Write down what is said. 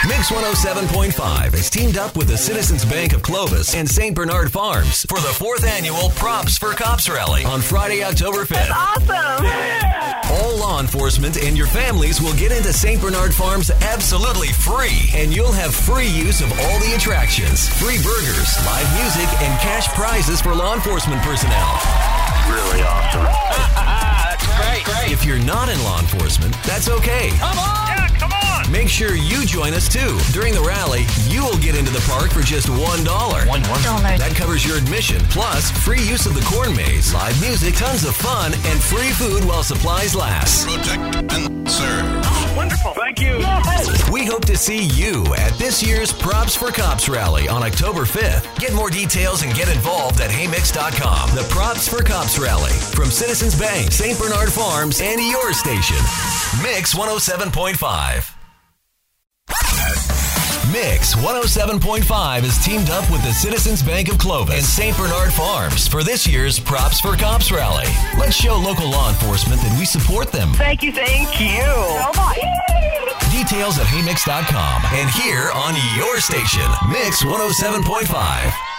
Mix 107.5 is teamed up with the Citizens Bank of Clovis and St. Bernard Farms for the 4th annual Props for Cops Rally on Friday, October 5th. Awesome! Yeah! All law enforcement and your families will get into St. Bernard Farms absolutely free, and you'll have free use of all the attractions, free burgers, live music, and cash prizes for law enforcement personnel. Really awesome. That's great. If you're not in law enforcement, that's okay. Come on! Yeah, come on! Make sure you join us too. During the rally, you will get into the park for just $1. $1. That covers your admission, plus free use of the corn maze, live music, tons of fun, and free food while supplies last. Protect and serve. Oh, wonderful. Thank you. We hope to see you at this year's Props for Cops rally on October 5th. Get more details and get involved at heymix.com. The Props for Cops rally from Citizens Bank, St. Bernard Farms, and your station. Mix 107.5. Mix 107.5 is teamed up with the Citizens Bank of Clovis and St. Bernard Farms for this year's Props for Cops rally. Let's show local law enforcement that we support them. Thank you. So much. Details at heymix.com and here on your station, Mix 107.5.